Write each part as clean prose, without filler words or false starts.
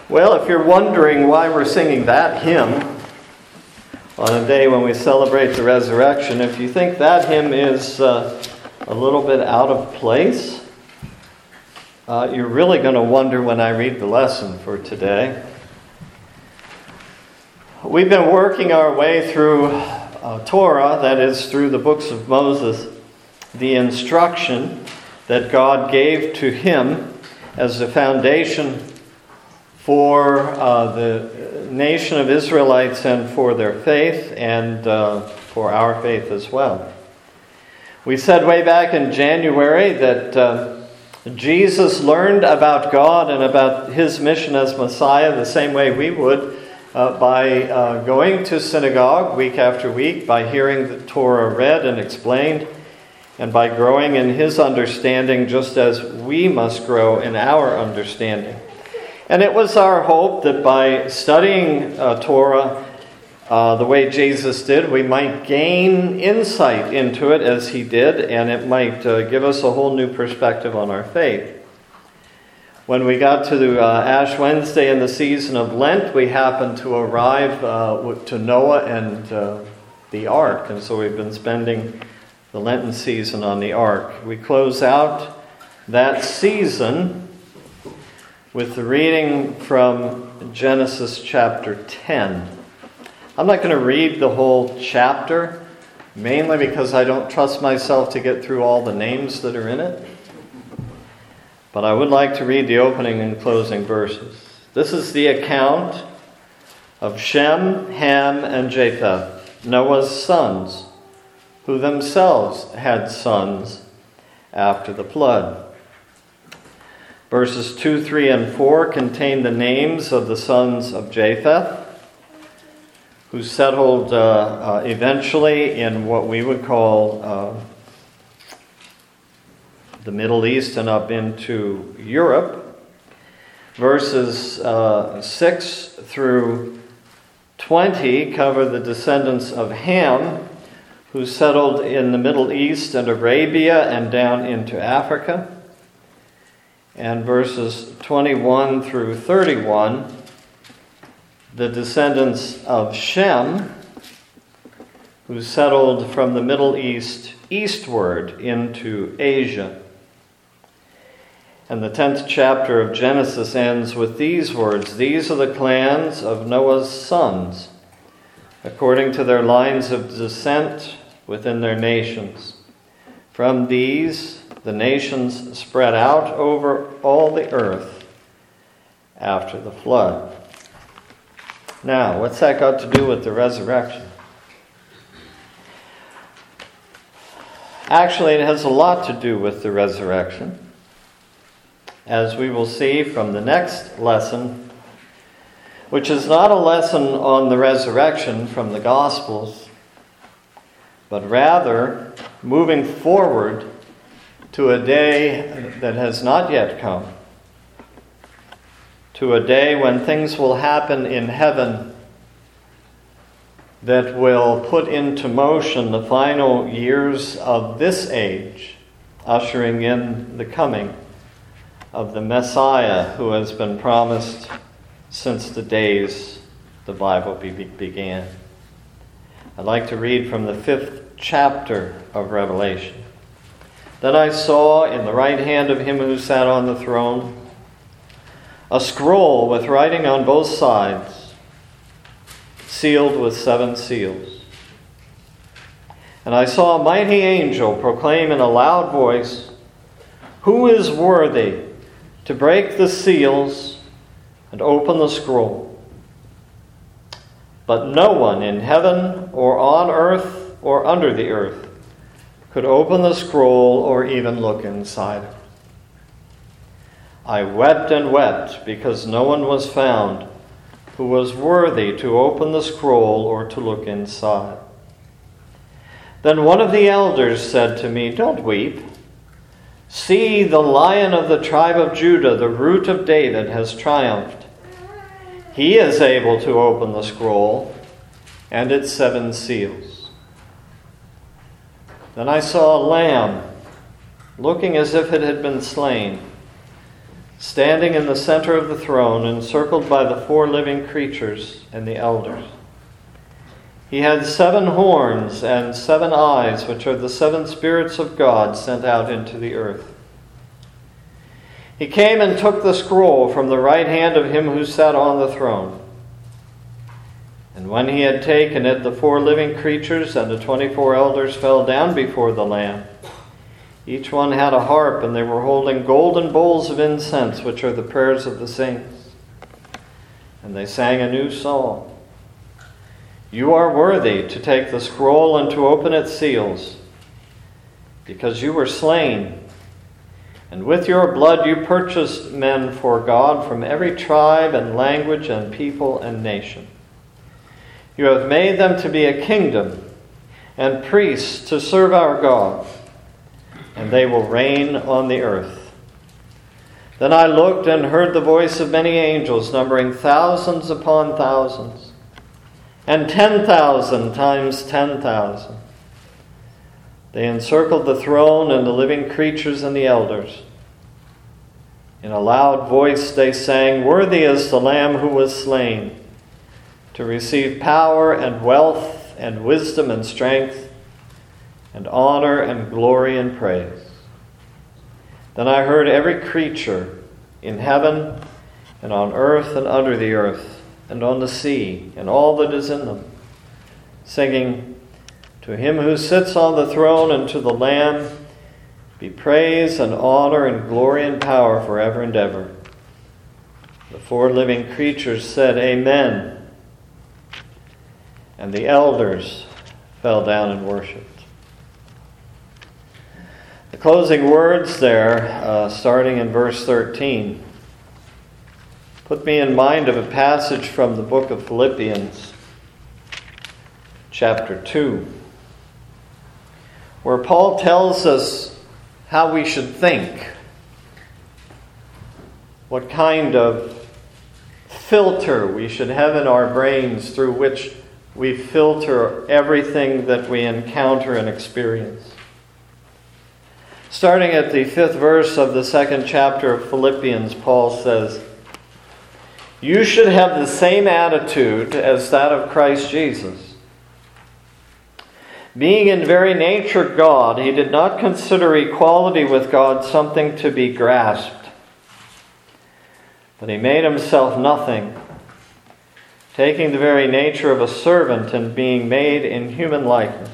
Well, if you're wondering why we're singing that hymn on a day when we celebrate the resurrection, if you think that hymn is a little bit out of place, you're really going to wonder when I read the lesson for today. We've been working our way through Torah, that is, through the books of Moses, the instruction that God gave to him as the foundation for the nation of Israelites and for their faith and for our faith as well. We said way back in January that Jesus learned about God and about his mission as Messiah the same way we would by going to synagogue week after week, by hearing the Torah read and explained, and by growing in his understanding just as we must grow in our understanding. And it was our hope that by studying Torah the way Jesus did, we might gain insight into it as he did, and it might give us a whole new perspective on our faith. When we got to Ash Wednesday in the season of Lent, we happened to arrive to Noah and the ark, and so we've been spending the Lenten season on the ark. We close out that season with the reading from Genesis chapter 10. I'm not going to read the whole chapter, mainly because I don't trust myself to get through all the names that are in it. But I would like to read the opening and closing verses. This is the account of Shem, Ham, and Japheth, Noah's sons, who themselves had sons after the flood. Verses 2, 3, and 4 contain the names of the sons of Japheth, who settled eventually in what we would call the Middle East and up into Europe. Verses 6 through 20 cover the descendants of Ham, who settled in the Middle East and Arabia and down into Africa. And verses 21 through 31, the descendants of Shem, who settled from the Middle East eastward into Asia. And the 10th chapter of Genesis ends with these words: "These are the clans of Noah's sons, according to their lines of descent within their nations. From these the nations spread out over all the earth after the flood." Now, what's that got to do with the resurrection? Actually, it has a lot to do with the resurrection, as we will see from the next lesson, which is not a lesson on the resurrection from the Gospels, but rather moving forward to a day that has not yet come, to a day when things will happen in heaven that will put into motion the final years of this age, ushering in the coming of the Messiah who has been promised since the days the Bible began. I'd like to read from the 5th chapter of Revelation. "Then I saw in the right hand of him who sat on the throne a scroll with writing on both sides, sealed with 7 seals. And I saw a mighty angel proclaim in a loud voice, 'Who is worthy to break the seals and open the scroll?' But no one in heaven or on earth or under the earth could open the scroll or even look inside it. I wept and wept because no one was found who was worthy to open the scroll or to look inside. Then one of the elders said to me, 'Don't weep. See, the Lion of the tribe of Judah, the Root of David, has triumphed. He is able to open the scroll and its 7 seals.' Then I saw a lamb, looking as if it had been slain, standing in the center of the throne, encircled by the 4 living creatures and the elders. He had 7 horns and 7 eyes, which are the 7 spirits of God sent out into the earth. He came and took the scroll from the right hand of him who sat on the throne. And when he had taken it, the 4 living creatures and the 24 elders fell down before the Lamb. Each one had a harp, and they were holding golden bowls of incense, which are the prayers of the saints. And they sang a new song. You are worthy to take the scroll and to open its seals, because you were slain, and with your blood you purchased men for God from every tribe and language and people and nation. You have made them to be a kingdom and priests to serve our God, and they will reign on the earth. Then I looked and heard the voice of many angels, numbering thousands upon thousands, and 10,000 times 10,000. They encircled the throne and the living creatures and the elders. In a loud voice they sang, Worthy is the Lamb who was slain, to receive power and wealth and wisdom and strength and honor and glory and praise. Then I heard every creature in heaven and on earth and under the earth and on the sea and all that is in them, singing, To him who sits on the throne and to the Lamb be praise and honor and glory and power forever and ever. The 4 living creatures said, Amen. And the elders fell down and worshipped. The closing words there, starting in verse 13, put me in mind of a passage from the book of Philippians, chapter 2, where Paul tells us how we should think, what kind of filter we should have in our brains through which we filter everything that we encounter and experience. Starting at the 5th verse of the 2nd chapter of Philippians, Paul says, You should have the same attitude as that of Christ Jesus. Being in very nature God, he did not consider equality with God something to be grasped, but he made himself nothing, taking the very nature of a servant and being made in human likeness.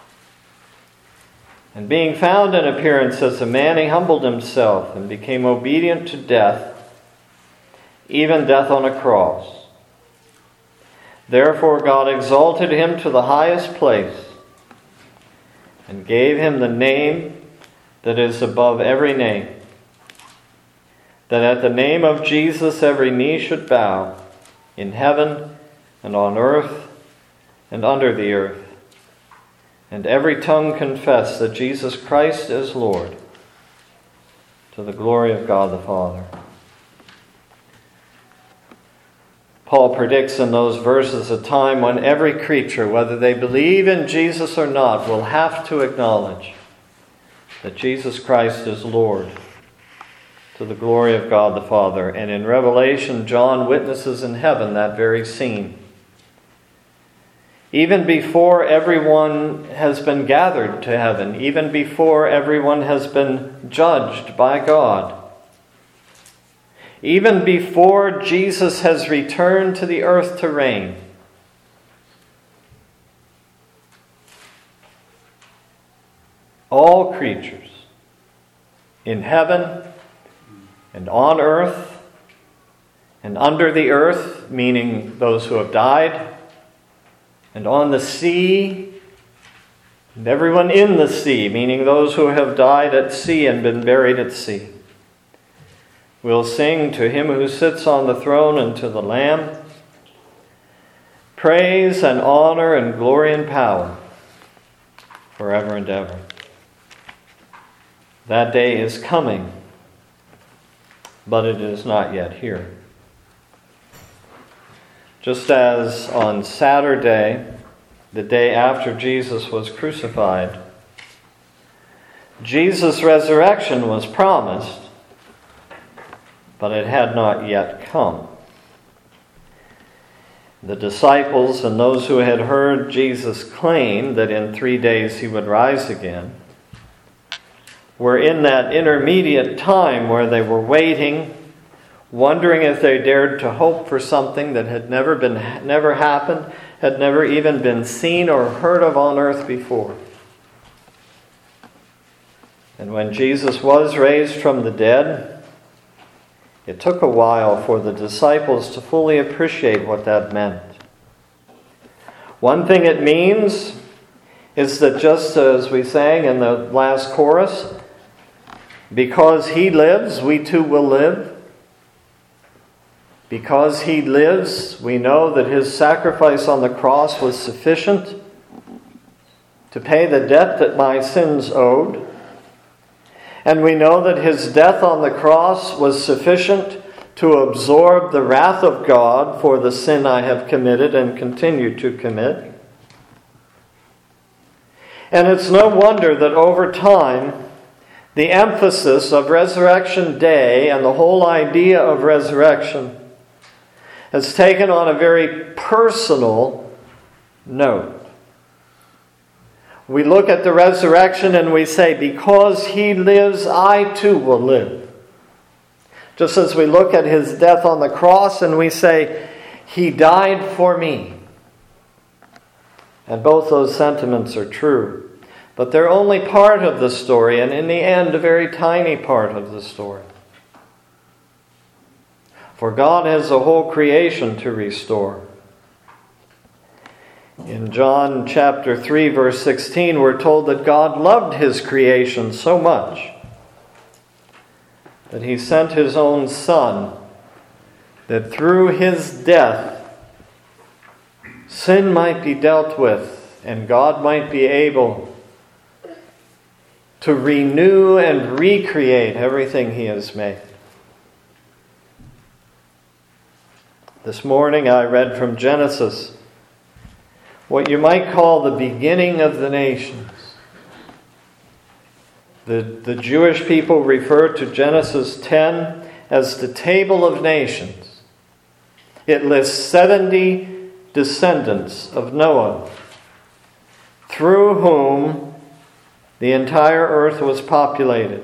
And being found in appearance as a man, he humbled himself and became obedient to death, even death on a cross. Therefore God exalted him to the highest place and gave him the name that is above every name, that at the name of Jesus every knee should bow, in heaven and on earth and under the earth, and every tongue confess that Jesus Christ is Lord, to the glory of God the Father. Paul predicts in those verses a time when every creature, whether they believe in Jesus or not, will have to acknowledge that Jesus Christ is Lord, to the glory of God the Father. And in Revelation, John witnesses in heaven that very scene. Even before everyone has been gathered to heaven, even before everyone has been judged by God, even before Jesus has returned to the earth to reign, all creatures in heaven and on earth and under the earth, meaning those who have died, and on the sea, and everyone in the sea, meaning those who have died at sea and been buried at sea, will sing to him who sits on the throne and to the Lamb praise and honor and glory and power forever and ever. That day is coming, but it is not yet here. Just as on Saturday, the day after Jesus was crucified, Jesus' resurrection was promised, but it had not yet come. The disciples and those who had heard Jesus claim that in 3 days he would rise again were in that intermediate time where they were waiting, wondering if they dared to hope for something that had never happened, had never even been seen or heard of on earth before. And when Jesus was raised from the dead, it took a while for the disciples to fully appreciate what that meant. One thing it means is that, just as we sang in the last chorus, because he lives, we too will live. Because he lives, we know that his sacrifice on the cross was sufficient to pay the debt that my sins owed. And we know that his death on the cross was sufficient to absorb the wrath of God for the sin I have committed and continue to commit. And it's no wonder that over time, the emphasis of Resurrection Day and the whole idea of resurrection has taken on a very personal note. We look at the resurrection and we say, because he lives, I too will live. Just as we look at his death on the cross and we say, he died for me. And both those sentiments are true. But they're only part of the story, and in the end, a very tiny part of the story. For God has a whole creation to restore. In John chapter 3, verse 16, we're told that God loved his creation so much that he sent his own Son, that through his death, sin might be dealt with, and God might be able to renew and recreate everything he has made. This morning I read from Genesis, what you might call the beginning of the nations. The Jewish people refer to Genesis 10 as the table of nations. It lists 70 descendants of Noah, through whom the entire earth was populated.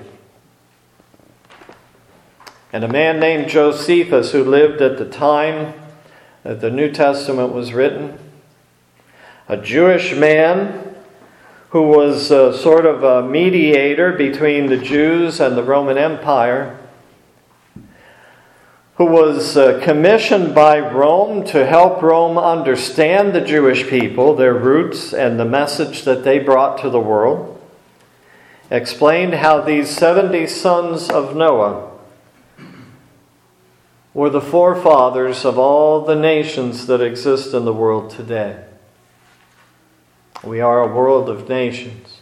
And a man named Josephus, who lived at the time that the New Testament was written, a Jewish man who was sort of a mediator between the Jews and the Roman Empire, who was commissioned by Rome to help Rome understand the Jewish people, their roots, and the message that they brought to the world, explained how these 70 sons of Noah were the forefathers of all the nations that exist in the world today. We are a world of nations.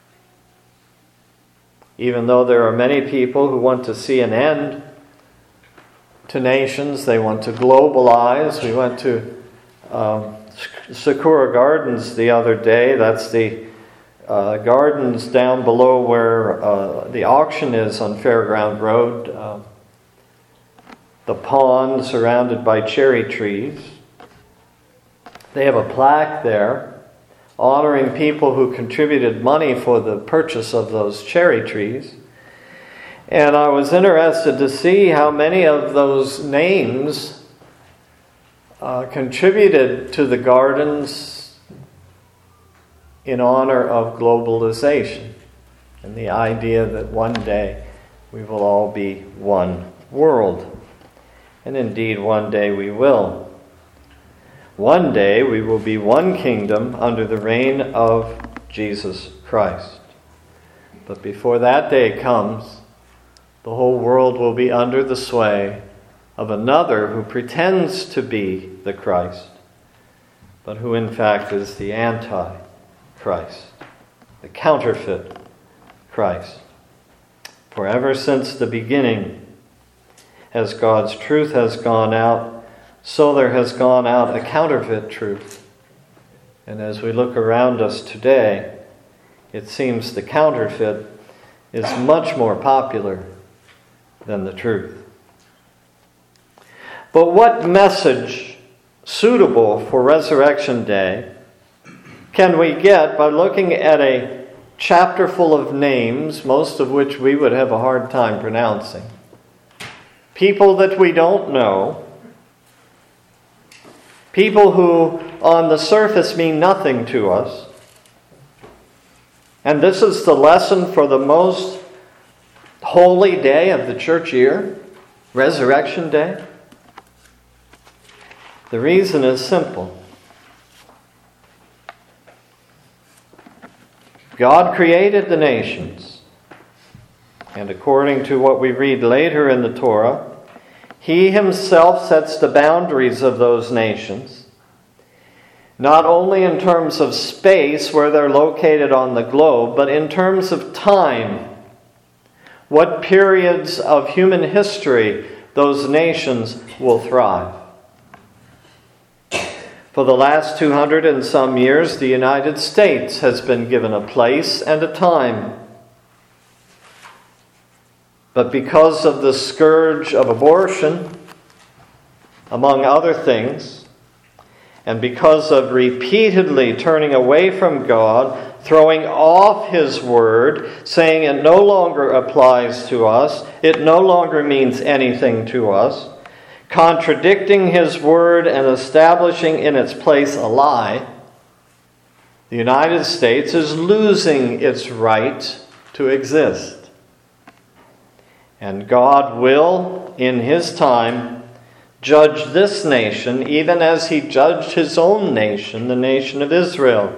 Even though there are many people who want to see an end to nations, they want to globalize. We went to Sakura Gardens the other day. That's the gardens down below where the auction is on Fairground Road. The pond surrounded by cherry trees. They have a plaque there honoring people who contributed money for the purchase of those cherry trees. And I was interested to see how many of those names contributed to the gardens in honor of globalization and the idea that one day we will all be one world. And indeed, one day we will. One day we will be one kingdom under the reign of Jesus Christ. But before that day comes, the whole world will be under the sway of another who pretends to be the Christ, but who in fact is the anti-Christ, the counterfeit Christ. For ever since the beginning, as God's truth has gone out, so there has gone out a counterfeit truth. And as we look around us today, it seems the counterfeit is much more popular than the truth. But what message suitable for Resurrection Day can we get by looking at a chapter full of names, most of which we would have a hard time pronouncing? People that we don't know. People who on the surface mean nothing to us. And this is the lesson for the most holy day of the church year, Resurrection Day. The reason is simple. God created the nations, and according to what we read later in the Torah, He Himself sets the boundaries of those nations, not only in terms of space where they're located on the globe, but in terms of time. What periods of human history those nations will thrive. For the last 200 and some years, the United States has been given a place and a time. But because of the scourge of abortion, among other things, and because of repeatedly turning away from God, throwing off His Word, saying it no longer applies to us, it no longer means anything to us, contradicting His Word and establishing in its place a lie, the United States is losing its right to exist. And God will, in His time, judge this nation even as He judged His own nation, the nation of Israel.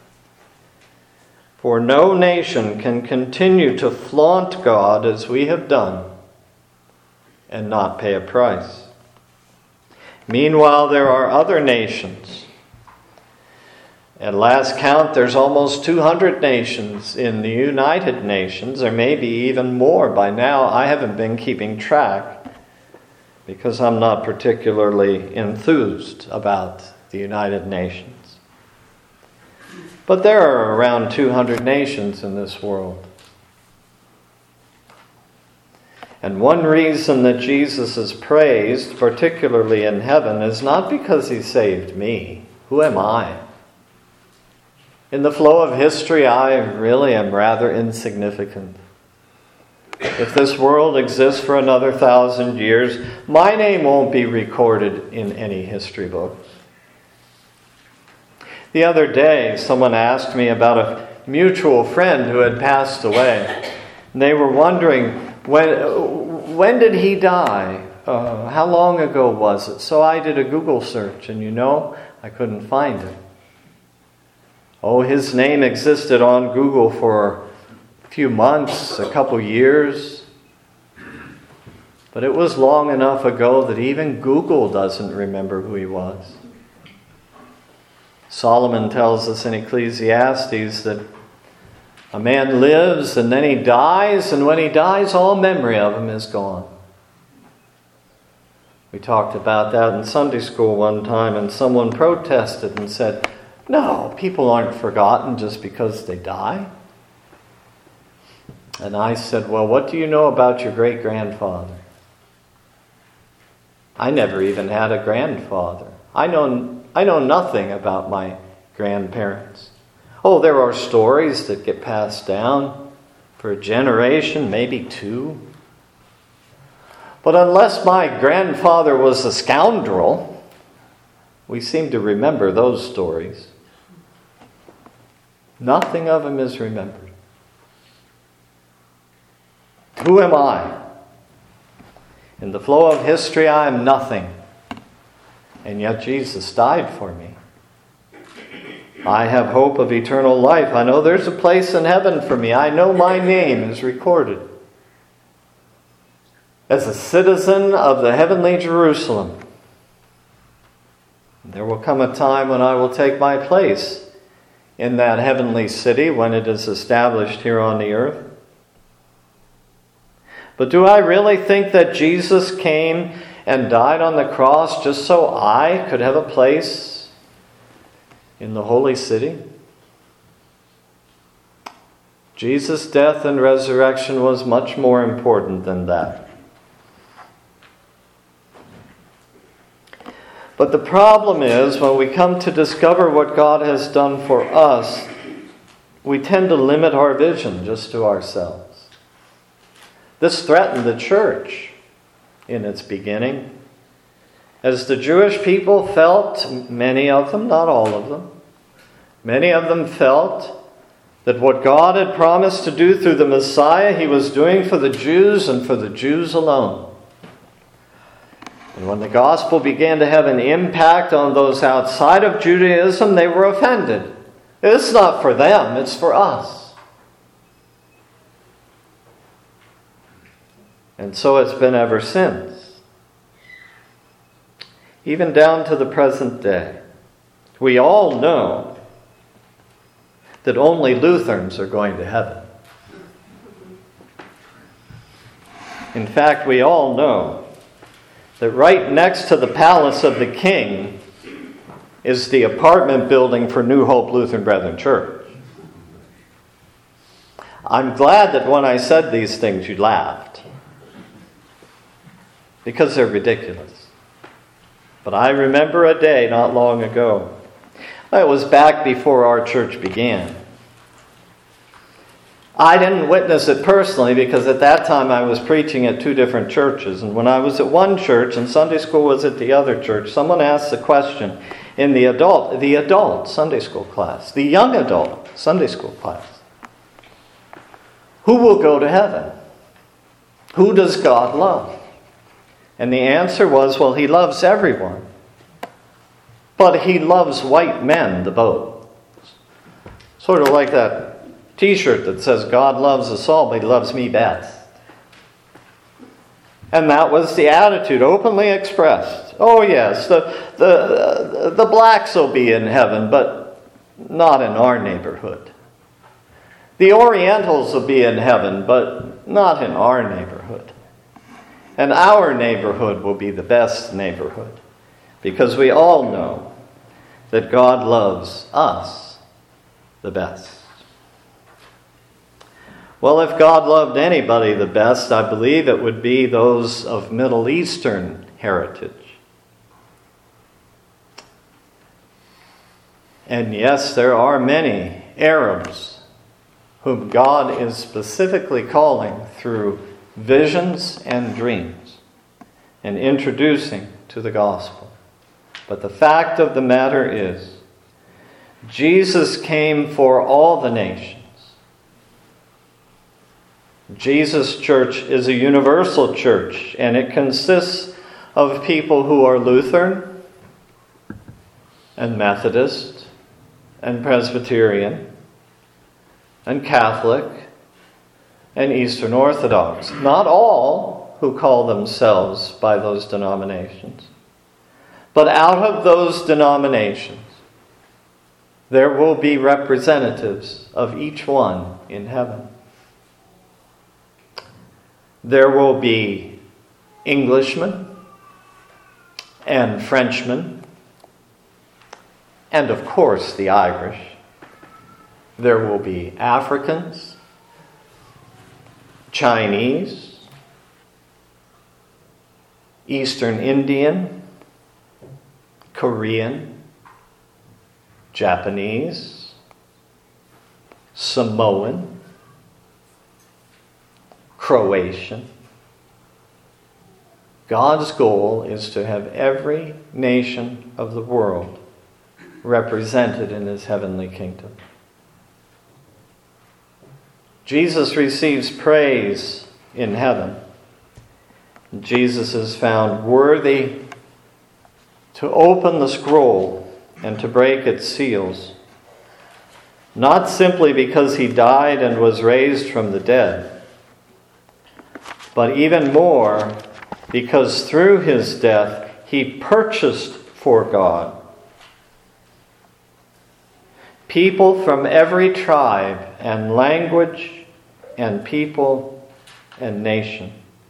For no nation can continue to flaunt God as we have done and not pay a price. Meanwhile, there are other nations. At last count, there's almost 200 nations in the United Nations, or maybe even more by now. I haven't been keeping track because I'm not particularly enthused about the United Nations. But there are around 200 nations in this world. And one reason that Jesus is praised, particularly in heaven, is not because He saved me. Who am I? In the flow of history, I really am rather insignificant. If this world exists for another 1,000 years, my name won't be recorded in any history books. The other day, someone asked me about a mutual friend who had passed away. And they were wondering, when did he die? How long ago was it? So I did a Google search, and I couldn't find it. Oh, his name existed on Google for a few months, a couple years. But it was long enough ago that even Google doesn't remember who he was. Solomon tells us in Ecclesiastes that a man lives and then he dies, and when he dies, all memory of him is gone. We talked about that in Sunday school one time, and someone protested and said, "No, people aren't forgotten just because they die." And I said, "Well, what do you know about your great-grandfather?" I never even had a grandfather. I know nothing about my grandparents. Oh, there are stories that get passed down for a generation, maybe two. But unless my grandfather was a scoundrel, we seem to remember those stories. Nothing of him is remembered. Who am I? In the flow of history, I am nothing. And yet Jesus died for me. I have hope of eternal life. I know there's a place in heaven for me. I know my name is recorded as a citizen of the heavenly Jerusalem. There will come a time when I will take my place in that heavenly city when it is established here on the earth. But do I really think that Jesus came and died on the cross just so I could have a place in the holy city? Jesus' death and resurrection was much more important than that. But the problem is, when we come to discover what God has done for us, we tend to limit our vision just to ourselves. This threatened the church in its beginning. As the Jewish people felt, many of them, not all of them, many of them felt that what God had promised to do through the Messiah, He was doing for the Jews and for the Jews alone. And when the gospel began to have an impact on those outside of Judaism, they were offended. It's not for them, it's for us. And so it's been ever since. Even down to the present day. We all know that only Lutherans are going to heaven. In fact, we all know that right next to the palace of the king is the apartment building for New Hope Lutheran Brethren Church. I'm glad that when I said these things you laughed, because they're ridiculous. But I remember a day not long ago. It was back before our church began. I didn't witness it personally because at that time I was preaching at two different churches. And when I was at one church and Sunday school was at the other church, someone asked the question in the adult Sunday school class, the young adult Sunday school class, who will go to heaven? Who does God love? And the answer was, well, He loves everyone. But He loves white men the most. Sort of like that T-shirt that says, God loves us all, but He loves me best. And that was the attitude, openly expressed. Oh yes, the blacks will be in heaven, but not in our neighborhood. The Orientals will be in heaven, but not in our neighborhood. And our neighborhood will be the best neighborhood, because we all know that God loves us the best. Well, if God loved anybody the best, I believe it would be those of Middle Eastern heritage. And yes, there are many Arabs whom God is specifically calling through visions and dreams and introducing to the gospel. But the fact of the matter is, Jesus came for all the nations. Jesus' church is a universal church, and it consists of people who are Lutheran and Methodist and Presbyterian and Catholic and Eastern Orthodox. Not all who call themselves by those denominations. But out of those denominations, there will be representatives of each one in heaven. There will be Englishmen and Frenchmen, and of course the Irish. There will be Africans, Chinese, Eastern Indian, Korean, Japanese, Samoan, Croatian. God's goal is to have every nation of the world represented in His heavenly kingdom. Jesus receives praise in heaven. Jesus is found worthy to open the scroll and to break its seals, not simply because He died and was raised from the dead, but even more because through His death He purchased for God people from every tribe and language and people and nation.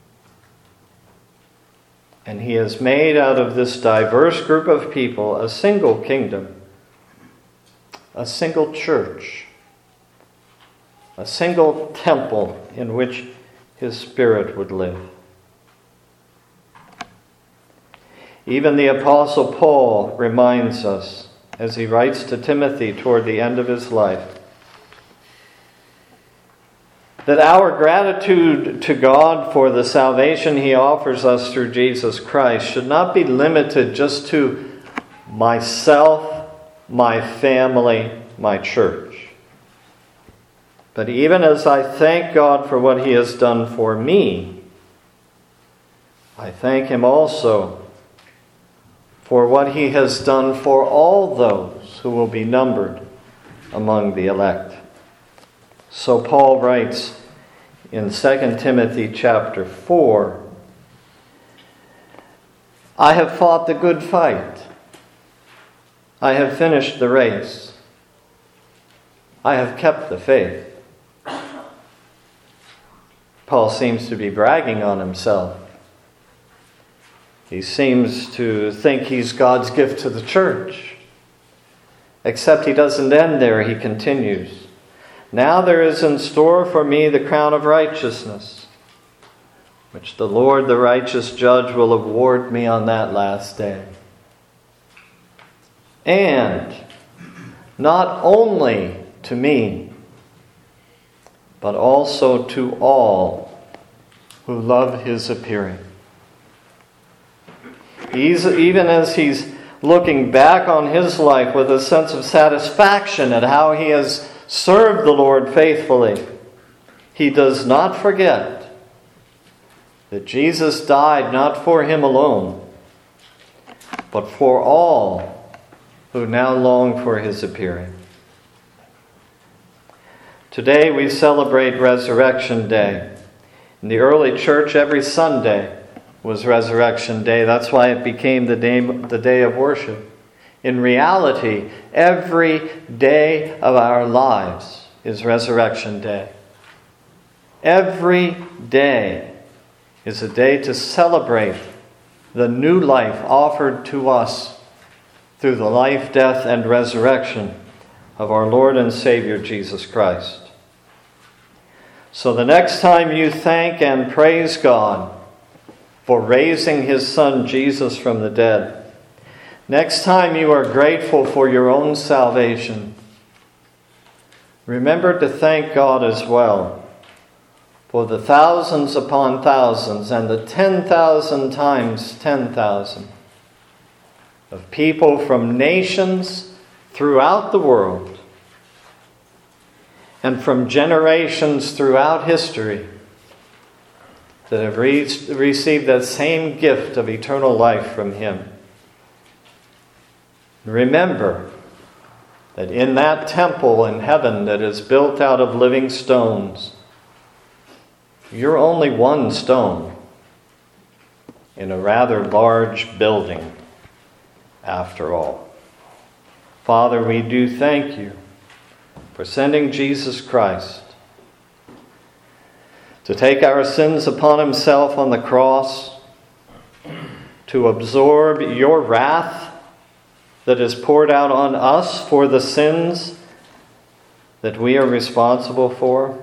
And He has made out of this diverse group of people a single kingdom, a single church, a single temple in which His Spirit would live. Even the Apostle Paul reminds us, as he writes to Timothy toward the end of his life, that our gratitude to God for the salvation He offers us through Jesus Christ should not be limited just to myself, my family, my church. But even as I thank God for what He has done for me, I thank Him also for what He has done for all those who will be numbered among the elect. So Paul writes in 2 Timothy chapter 4, I have fought the good fight. I have finished the race. I have kept the faith. Paul seems to be bragging on himself. He seems to think he's God's gift to the church. Except he doesn't end there, he continues. Now there is in store for me the crown of righteousness, which the Lord, the righteous judge, will award me on that last day. And not only to me, but also to all who love His appearing. Even as he's looking back on his life with a sense of satisfaction at how he has served the Lord faithfully, he does not forget that Jesus died not for him alone, but for all who now long for His appearing. Today we celebrate Resurrection Day. In the early church, every Sunday was Resurrection Day. That's why it became the day of worship. In reality, every day of our lives is Resurrection Day. Every day is a day to celebrate the new life offered to us through the life, death, and resurrection of our Lord and Savior Jesus Christ. So the next time you thank and praise God for raising His Son Jesus from the dead, next time you are grateful for your own salvation, remember to thank God as well for the thousands upon thousands and the 10,000 times 10,000 of people from nations throughout the world and from generations throughout history that have received that same gift of eternal life from Him. Remember that in that temple in heaven that is built out of living stones, you're only one stone in a rather large building after all. Father, we do thank You for sending Jesus Christ to take our sins upon Himself on the cross, to absorb Your wrath that is poured out on us for the sins that we are responsible for.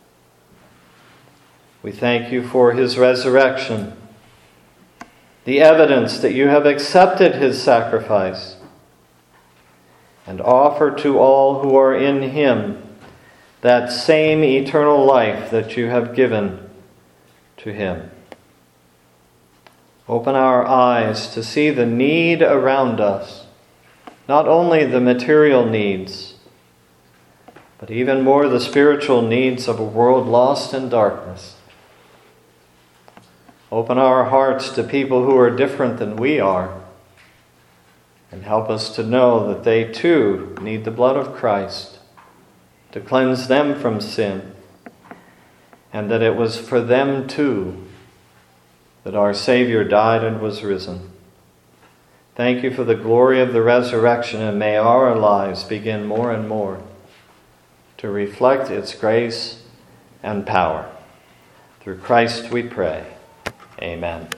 We thank You for His resurrection, the evidence that You have accepted His sacrifice, and offer to all who are in Him that same eternal life that You have given to Him. Open our eyes to see the need around us, not only the material needs, but even more the spiritual needs of a world lost in darkness. Open our hearts to people who are different than we are, and help us to know that they too need the blood of Christ to cleanse them from sin, and that it was for them too that our Savior died and was risen. Thank You for the glory of the resurrection, and may our lives begin more and more to reflect its grace and power. Through Christ we pray. Amen.